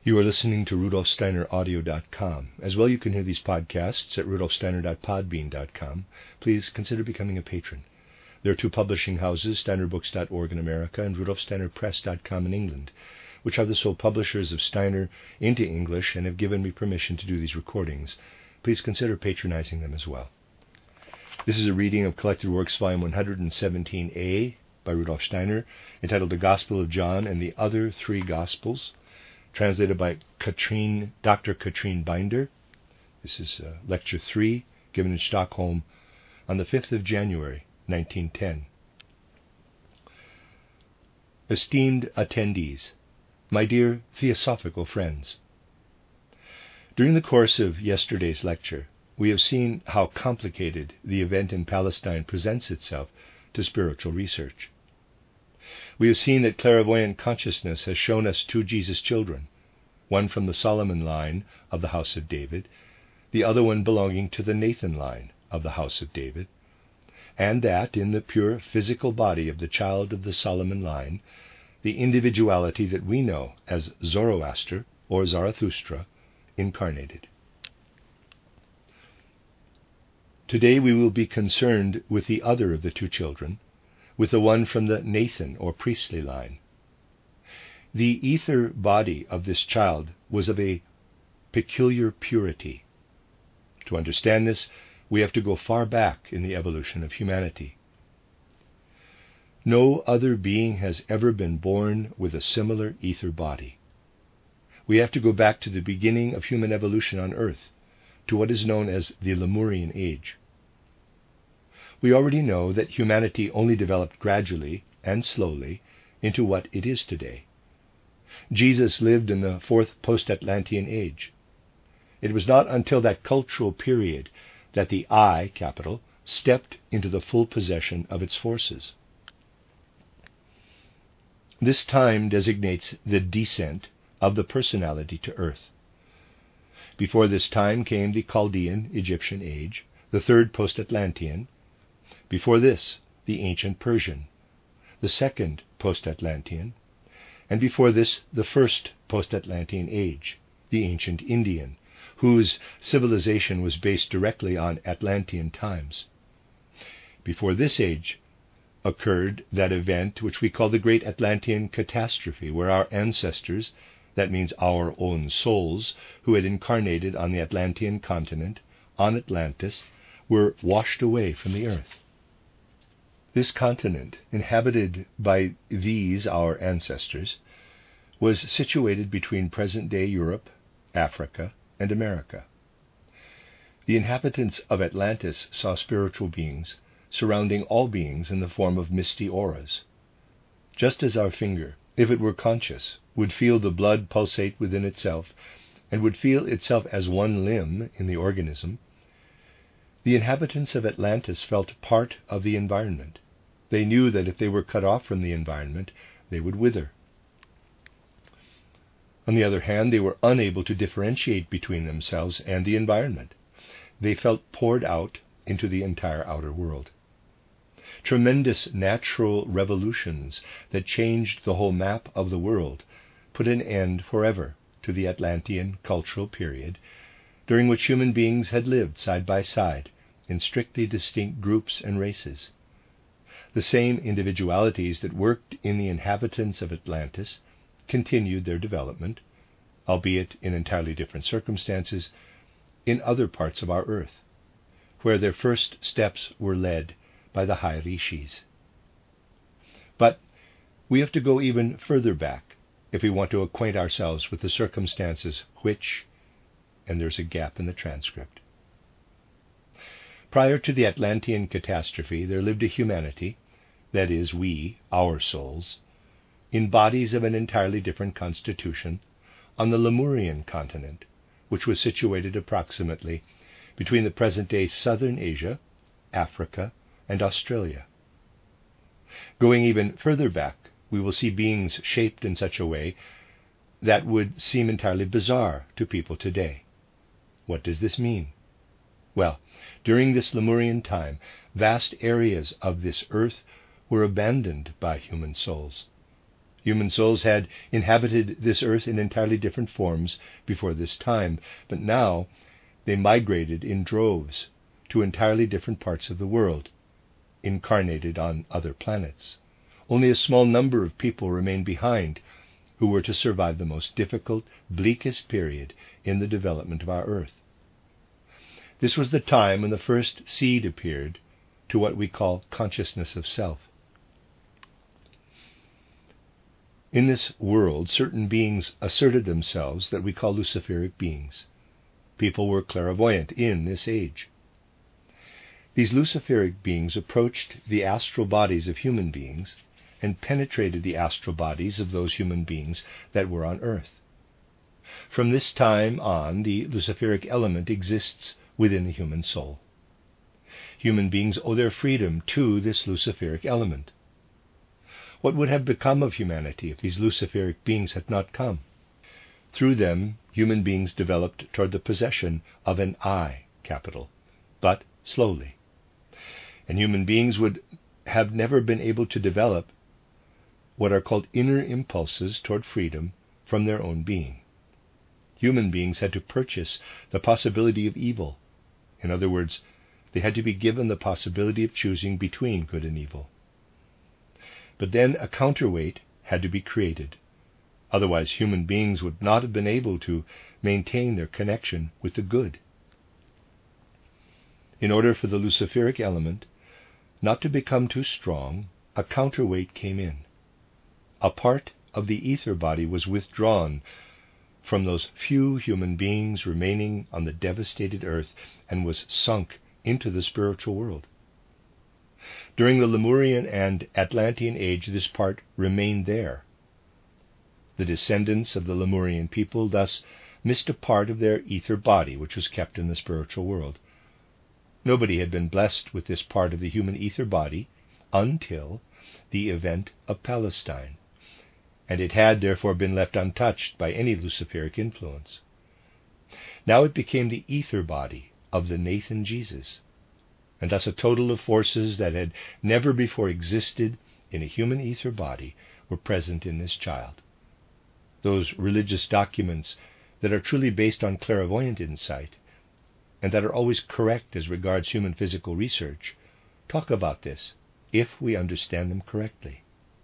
You are listening to RudolfSteinerAudio.com. As well, you can hear these podcasts at RudolfSteiner.podbean.com. Please consider becoming a patron. There are two publishing houses, SteinerBooks.org in America and RudolfSteinerPress.com in England, which are the sole publishers of Steiner into English and have given me permission to do these recordings. Please consider patronizing them as well. This is a reading of Collected Works, Volume 117a by Rudolf Steiner, entitled The Gospel of John and the Other Three Gospels, translated by Dr. Katrine Binder. This is Lecture 3, given in Stockholm on the 5th of January, 1910. Esteemed attendees, my dear theosophical friends, during the course of yesterday's lecture, we have seen how complicated the event in Palestine presents itself to spiritual research. We have seen that clairvoyant consciousness has shown us two Jesus children, one from the Solomon line of the house of David, the other one belonging to the Nathan line of the house of David, and that in the pure physical body of the child of the Solomon line, the individuality that we know as Zoroaster or Zarathustra incarnated. Today we will be concerned with the other of the two children, with the one from the Nathan or priestly line. The ether body of this child was of a peculiar purity. To understand this, we have to go far back in the evolution of humanity. No other being has ever been born with a similar ether body. We have to go back to the beginning of human evolution on Earth, to what is known as the Lemurian Age. We already know that humanity only developed gradually and slowly into what it is today. Jesus lived in the fourth post-Atlantean age. It was not until that cultural period that the I, capital, stepped into the full possession of its forces. This time designates the descent of the personality to Earth. Before this time came the Chaldean Egyptian age, the third post-Atlantean. Before this, the ancient Persian, the second post-Atlantean, and before this, the first post-Atlantean age, the ancient Indian, whose civilization was based directly on Atlantean times. Before this age occurred that event which we call the Great Atlantean Catastrophe, where our ancestors, that means our own souls, who had incarnated on the Atlantean continent, on Atlantis, were washed away from the earth. This continent, inhabited by these, our ancestors, was situated between present-day Europe, Africa, and America. The inhabitants of Atlantis saw spiritual beings surrounding all beings in the form of misty auras. Just as our finger, if it were conscious, would feel the blood pulsate within itself, and would feel itself as one limb in the organism, the inhabitants of Atlantis felt part of the environment. They knew that if they were cut off from the environment, they would wither. On the other hand, they were unable to differentiate between themselves and the environment. They felt poured out into the entire outer world. Tremendous natural revolutions that changed the whole map of the world put an end forever to the Atlantean cultural period, during which human beings had lived side by side in strictly distinct groups and races. The same individualities that worked in the inhabitants of Atlantis continued their development, albeit in entirely different circumstances, in other parts of our earth, where their first steps were led by the high rishis. But we have to go even further back if we want to acquaint ourselves with the circumstances which, and there's a gap in the transcript. Prior to the Atlantean catastrophe, there lived a humanity, that is, we, our souls, in bodies of an entirely different constitution, on the Lemurian continent, which was situated approximately between the present-day southern Asia, Africa, and Australia. Going even further back, we will see beings shaped in such a way that would seem entirely bizarre to people today. What does this mean? Well, during this Lemurian time, vast areas of this earth were abandoned by human souls. Human souls had inhabited this earth in entirely different forms before this time, but now they migrated in droves to entirely different parts of the world, incarnated on other planets. Only a small number of people remained behind who were to survive the most difficult, bleakest period in the development of our earth. This was the time when the first seed appeared to what we call consciousness of self. In this world, certain beings asserted themselves that we call Luciferic beings. People were clairvoyant in this age. These Luciferic beings approached the astral bodies of human beings and penetrated the astral bodies of those human beings that were on earth. From this time on, the Luciferic element exists within the human soul. Human beings owe their freedom to this Luciferic element. What would have become of humanity if these Luciferic beings had not come? Through them, human beings developed toward the possession of an I capital, but slowly. And human beings would have never been able to develop what are called inner impulses toward freedom from their own being. Human beings had to purchase the possibility of evil. In other words, they had to be given the possibility of choosing between good and evil. But then a counterweight had to be created. Otherwise, human beings would not have been able to maintain their connection with the good. In order for the Luciferic element not to become too strong, a counterweight came in. A part of the ether body was withdrawn from those few human beings remaining on the devastated earth and was sunk into the spiritual world. During the Lemurian and Atlantean age, this part remained there. The descendants of the Lemurian people thus missed a part of their ether body, which was kept in the spiritual world. Nobody had been blessed with this part of the human ether body until the event of Palestine, and it had therefore been left untouched by any Luciferic influence. Now it became the ether body of the Nathan Jesus, and thus a total of forces that had never before existed in a human ether body were present in this child. Those religious documents that are truly based on clairvoyant insight and that are always correct as regards human physical research talk about this if we understand them correctly.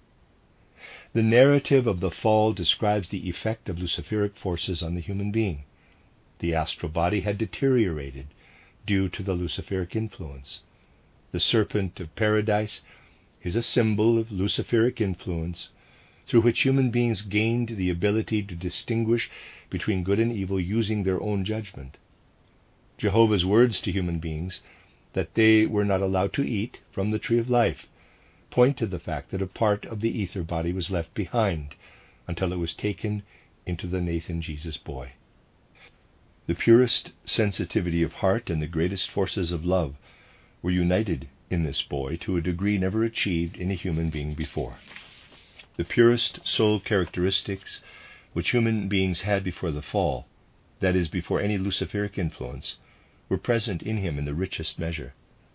The narrative of the fall describes the effect of Luciferic forces on the human being. The astral body had deteriorated due to the Luciferic influence. The serpent of paradise is a symbol of Luciferic influence through which human beings gained the ability to distinguish between good and evil using their own judgment. Jehovah's words to human beings that they were not allowed to eat from the tree of life point to the fact that a part of the ether body was left behind until it was taken into the Nathan Jesus boy. The purest sensitivity of heart and the greatest forces of love were united in this boy to a degree never achieved in a human being before. The purest soul characteristics which human beings had before the fall, that is, before any Luciferic influence, were present in him in the richest measure.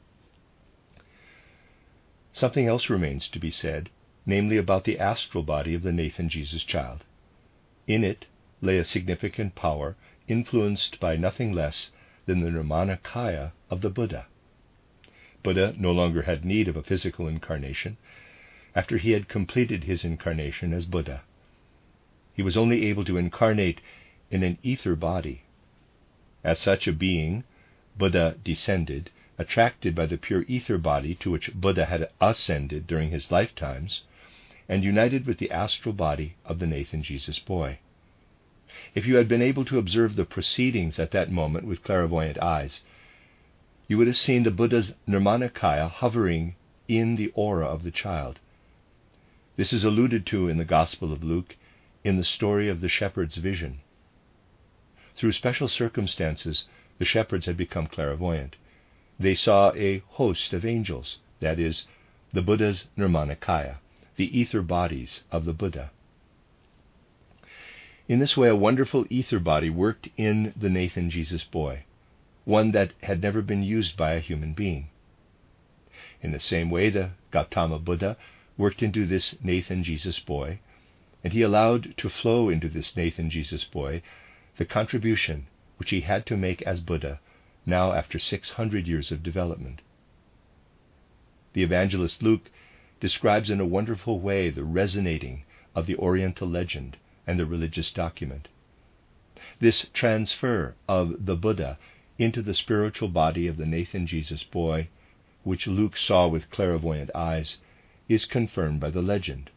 Something else remains to be said, namely about the astral body of the Nathan Jesus child. In it lay a significant power influenced by nothing less than the Nirmanakaya of the Buddha. Buddha no longer had need of a physical incarnation after he had completed his incarnation as Buddha. He was only able to incarnate in an ether body. As such a being, Buddha descended, attracted by the pure ether body to which Buddha had ascended during his lifetimes, and united with the astral body of the Nathan Jesus boy. If you had been able to observe the proceedings at that moment with clairvoyant eyes, you would have seen the Buddha's Nirmanakaya hovering in the aura of the child. This is alluded to in the Gospel of Luke in the story of the shepherd's vision. Through special circumstances, the shepherds had become clairvoyant. They saw a host of angels, that is, the Buddha's Nirmanakaya, the ether bodies of the Buddha. In this way, a wonderful ether body worked in the Nathan Jesus boy, one that had never been used by a human being. In the same way, the Gautama Buddha worked into this Nathan Jesus boy and he allowed to flow into this Nathan Jesus boy the contribution which he had to make as Buddha, now after 600 years of development. The evangelist Luke describes in a wonderful way the resonating of the Oriental legend and the religious document. This transfer of the Buddha into the spiritual body of the Nathan Jesus boy, which Luke saw with clairvoyant eyes, is confirmed by the legend.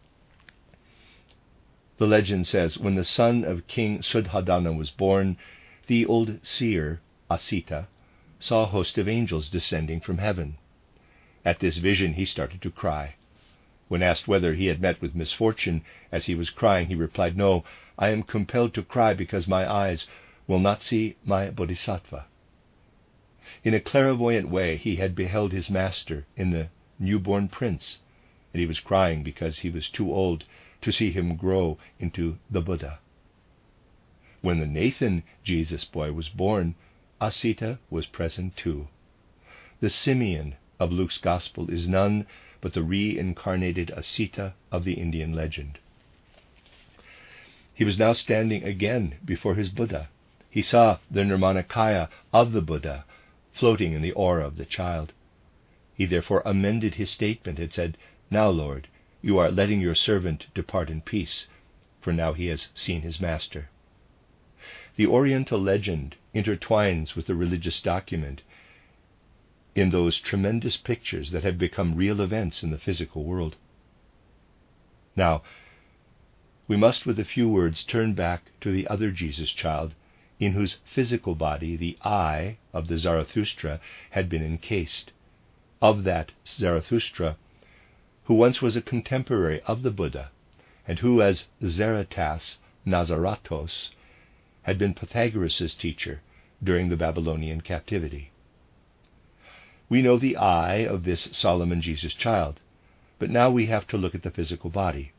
The legend says, when the son of King Suddhodana was born, the old seer, Asita, saw a host of angels descending from heaven. At this vision he started to cry. When asked whether he had met with misfortune as he was crying, he replied, "No, I am compelled to cry because my eyes will not see my bodhisattva." In a clairvoyant way, he had beheld his master in the newborn prince, and he was crying because he was too old to see him grow into the Buddha. When the Nathan Jesus boy was born, Asita was present too. The Simeon of Luke's Gospel is none but the reincarnated Asita of the Indian legend. He was now standing again before his Buddha. He saw the Nirmanakaya of the Buddha floating in the aura of the child. He therefore amended his statement and said, "Now, Lord, you are letting your servant depart in peace, for now he has seen his master." The Oriental legend intertwines with the religious document in those tremendous pictures that have become real events in the physical world. Now, we must with a few words turn back to the other Jesus child, in whose physical body the I of the Zarathustra had been encased, of that Zarathustra who once was a contemporary of the Buddha, and who, as Zaratas Nazaratos, had been Pythagoras' teacher during the Babylonian captivity. We know the I of this Solomon Jesus child, but now we have to look at the physical body.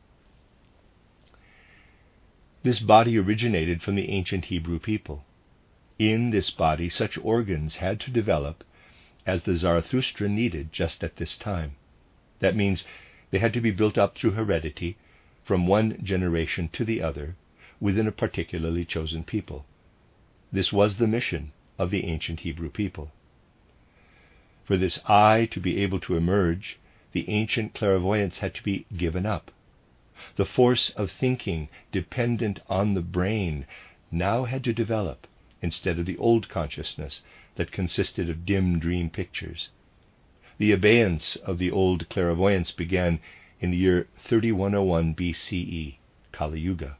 This body originated from the ancient Hebrew people. In this body, such organs had to develop as the Zarathustra needed just at this time. That means they had to be built up through heredity from one generation to the other within a particularly chosen people. This was the mission of the ancient Hebrew people. For this I to be able to emerge, the ancient clairvoyance had to be given up. The force of thinking dependent on the brain now had to develop instead of the old consciousness that consisted of dim dream pictures. The abeyance of the old clairvoyance began in the year 3101 BCE, Kali Yuga.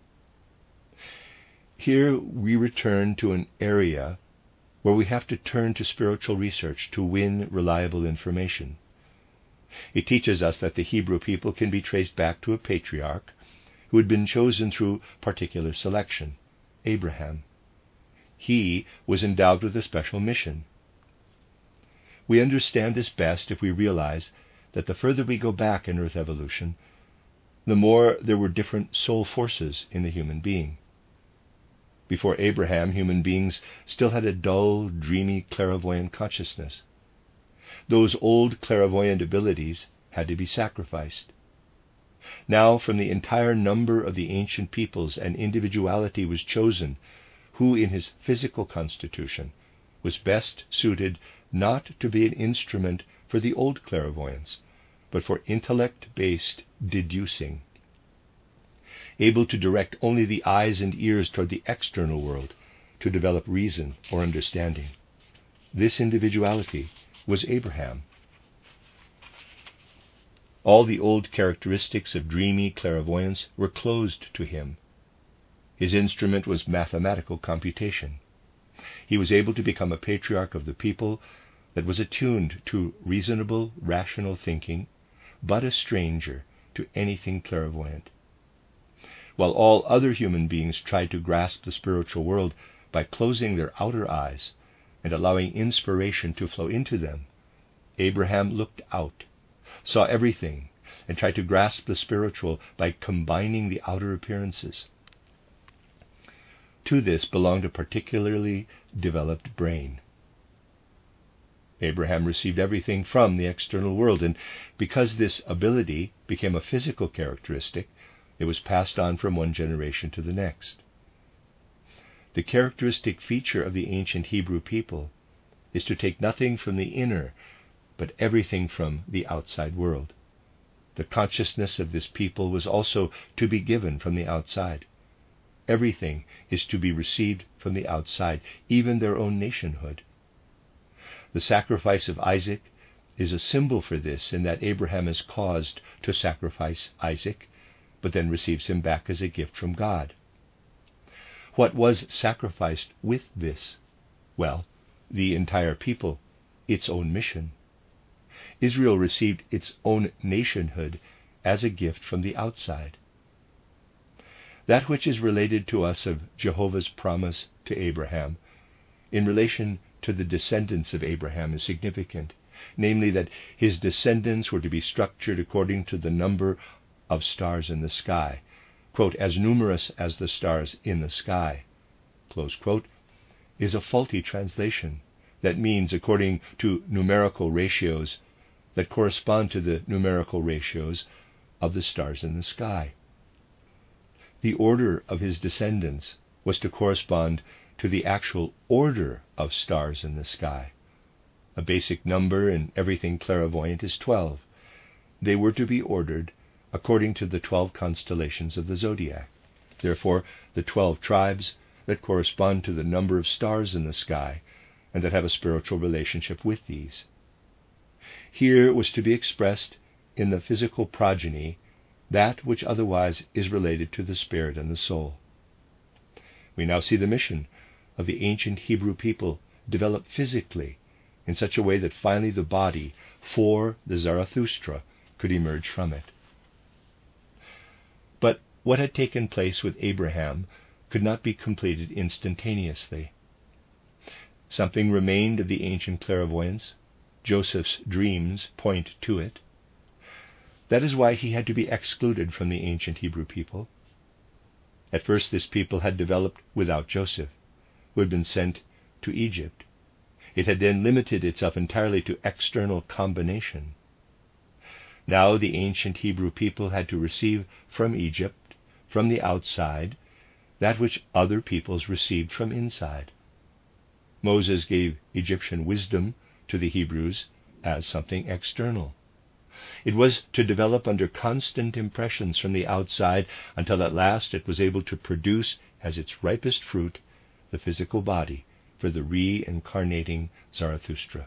Here we return to an area where we have to turn to spiritual research to win reliable information. It teaches us that the Hebrew people can be traced back to a patriarch who had been chosen through particular selection, Abraham. He was endowed with a special mission. We understand this best if we realize that the further we go back in Earth evolution, the more there were different soul forces in the human being. Before Abraham, human beings still had a dull, dreamy, clairvoyant consciousness. Those old clairvoyant abilities had to be sacrificed. Now, from the entire number of the ancient peoples, an individuality was chosen who, in his physical constitution, was best suited not to be an instrument for the old clairvoyance, but for intellect-based deducing, able to direct only the eyes and ears toward the external world to develop reason or understanding. This individuality was Abraham. All the old characteristics of dreamy clairvoyance were closed to him. His instrument was mathematical computation. He was able to become a patriarch of the people that was attuned to reasonable, rational thinking, but a stranger to anything clairvoyant. While all other human beings tried to grasp the spiritual world by closing their outer eyes and allowing inspiration to flow into them, Abraham looked out, saw everything, and tried to grasp the spiritual by combining the outer appearances. To this belonged a particularly developed brain. Abraham received everything from the external world, and because this ability became a physical characteristic, It was passed on from one generation to the next. The characteristic feature of the ancient Hebrew people is to take nothing from the inner, but everything from the outside world. The consciousness of this people was also to be given from the outside. Everything is to be received from the outside, even their own nationhood. The sacrifice of Isaac is a symbol for this, in that Abraham is caused to sacrifice Isaac, but then receives him back as a gift from God. What was sacrificed with this? Well, the entire people, its own mission. Israel received its own nationhood as a gift from the outside. That which is related to us of Jehovah's promise to Abraham in relation to the descendants of Abraham is significant, namely that his descendants were to be structured according to the number of stars in the sky, quote, as numerous as the stars in the sky, close quote, is a faulty translation that means according to numerical ratios that correspond to the numerical ratios of the stars in the sky. The order of his descendants was to correspond to the actual order of stars in the sky. A basic number in everything clairvoyant is 12. They were to be ordered according to the 12 constellations of the zodiac. Therefore, the 12 tribes that correspond to the number of stars in the sky and that have a spiritual relationship with these. Here was to be expressed in the physical progeny that which otherwise is related to the spirit and the soul. We now see the mission of the ancient Hebrew people develop physically in such a way that finally the body for the Zarathustra could emerge from it. But what had taken place with Abraham could not be completed instantaneously. Something remained of the ancient clairvoyance. Joseph's dreams point to it. That is why he had to be excluded from the ancient Hebrew people. At first this people had developed without Joseph, who had been sent to Egypt. It had then limited itself entirely to external combination. Now the ancient Hebrew people had to receive from Egypt, from the outside, that which other peoples received from inside. Moses gave Egyptian wisdom to the Hebrews as something external. It was to develop under constant impressions from the outside until at last it was able to produce as its ripest fruit the physical body for the reincarnating Zarathustra.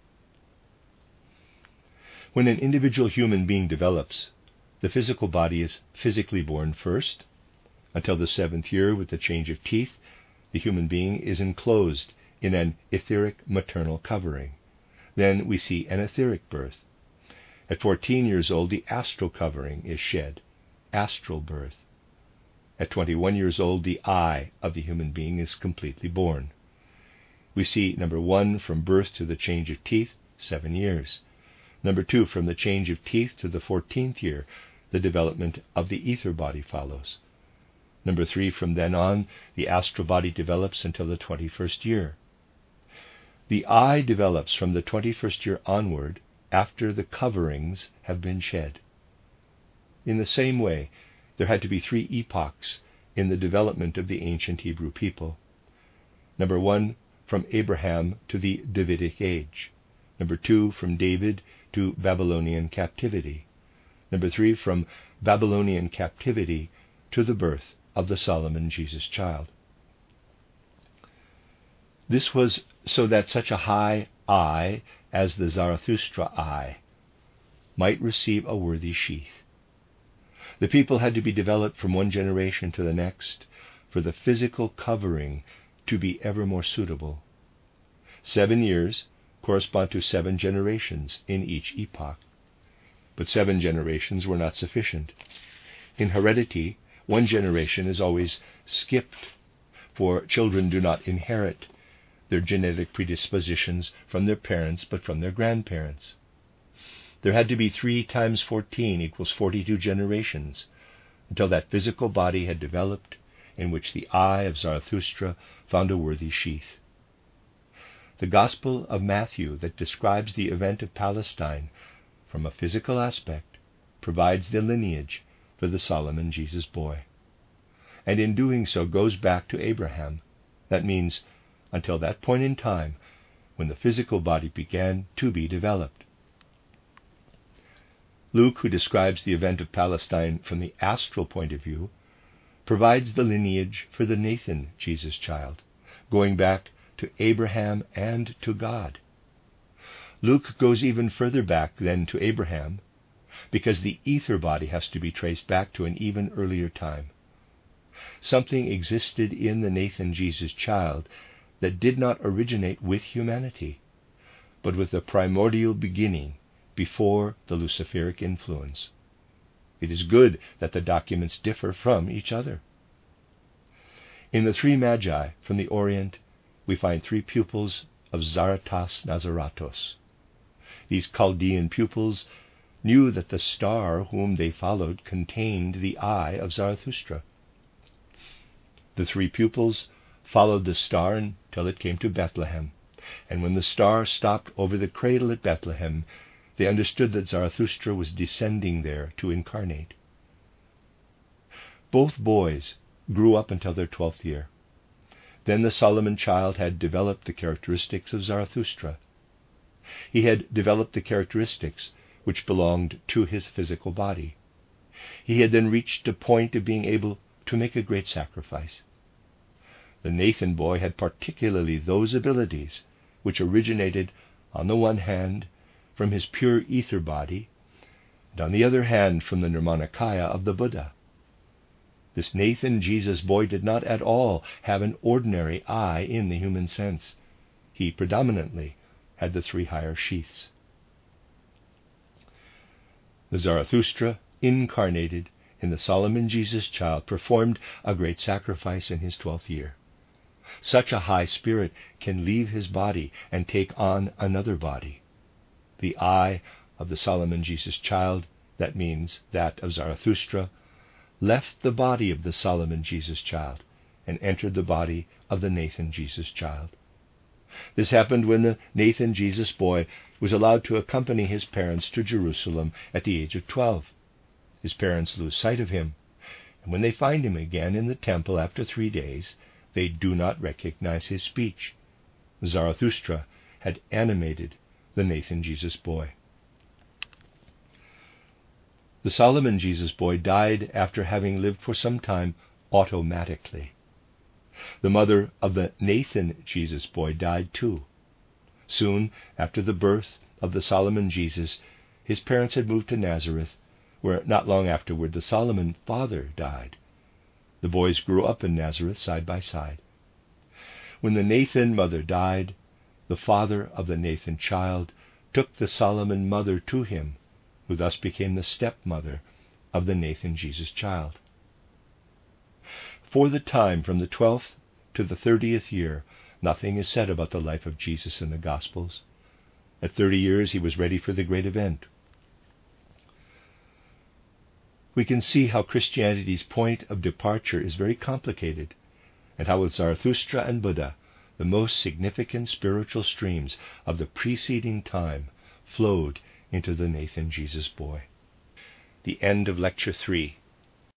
When an individual human being develops, the physical body is physically born first. Until the 7th year, with the change of teeth, the human being is enclosed in an etheric maternal covering. Then we see an etheric birth. At 14 years old, the astral covering is shed, astral birth. At 21 years old, the I of the human being is completely born. We see, number 1, from birth to the change of teeth, 7 years. Number 2, from the change of teeth to the 14th year, the development of the ether body follows. Number 3, from then on, the astral body develops until the 21st year. The I develops from the 21st year onward after the coverings have been shed. In the same way, there had to be 3 epochs in the development of the ancient Hebrew people. Number 1, from Abraham to the Davidic age. Number 2, from David to Babylonian captivity. Number 3, from Babylonian captivity to the birth of the Solomon Jesus child. This was so that such a high I as the Zarathustra I might receive a worthy sheath. The people had to be developed from one generation to the next for the physical covering to be ever more suitable. 7 years correspond to 7 generations in each epoch. But 7 generations were not sufficient. In heredity, 1 generation is always skipped, for children do not inherit their genetic predispositions from their parents, but from their grandparents. There had to be 3 times 14 equals 42 generations until that physical body had developed in which the I of Zarathustra found a worthy sheath. The Gospel of Matthew that describes the event of Palestine from a physical aspect provides the lineage for the Solomon Jesus boy, and in doing so goes back to Abraham. That means until that point in time when the physical body began to be developed. Luke, who describes the event of Palestine from the astral point of view, provides the lineage for the Nathan Jesus child, going back to Abraham and to God. Luke goes even further back than to Abraham, because the ether body has to be traced back to an even earlier time. Something existed in the Nathan Jesus child that did not originate with humanity, but with a primordial beginning before the Luciferic influence. It is good that the documents differ from each other. In the three magi from the Orient, we find three pupils of Zaratas Nazaratos. These Chaldean pupils knew that the star whom they followed contained the eye of Zarathustra. The three pupils followed the star until it came to Bethlehem, and when the star stopped over the cradle at Bethlehem, they understood that Zarathustra was descending there to incarnate. Both boys grew up until their 12th year. Then the Solomon child had developed the characteristics of Zarathustra. He had developed the characteristics which belonged to his physical body. He had then reached a point of being able to make a great sacrifice. The Nathan boy had particularly those abilities which originated, on the one hand, from his pure ether body, and on the other hand from the Nirmanakaya of the Buddha. This Nathan Jesus boy did not at all have an ordinary eye in the human sense. He predominantly had the three higher sheaths. The Zarathustra, incarnated in the Solomon Jesus child, performed a great sacrifice in his 12th year. Such a high spirit can leave his body and take on another body. The eye of the Solomon Jesus child, that means that of Zarathustra, left the body of the Solomon Jesus child and entered the body of the Nathan Jesus child. This happened when the Nathan Jesus boy was allowed to accompany his parents to Jerusalem at the age of 12. His parents lose sight of him, and when they find him again in the temple after 3 days, they do not recognize his speech. Zarathustra had animated the Nathan Jesus boy. The Solomon Jesus boy died after having lived for some time automatically. The mother of the Nathan Jesus boy died too. Soon after the birth of the Solomon Jesus, his parents had moved to Nazareth, where not long afterward the Solomon father died. The boys grew up in Nazareth side by side. When the Nathan mother died, the father of the Nathan child took the Solomon mother to him, who thus became the stepmother of the Nathan Jesus child. For the time from the 12th to the 30th year, nothing is said about the life of Jesus in the Gospels. At 30 years, he was ready for the great event. We can see how Christianity's point of departure is very complicated, and how with Zarathustra and Buddha, the most significant spiritual streams of the preceding time flowed into the Nathan Jesus boy. The end of Lecture 3.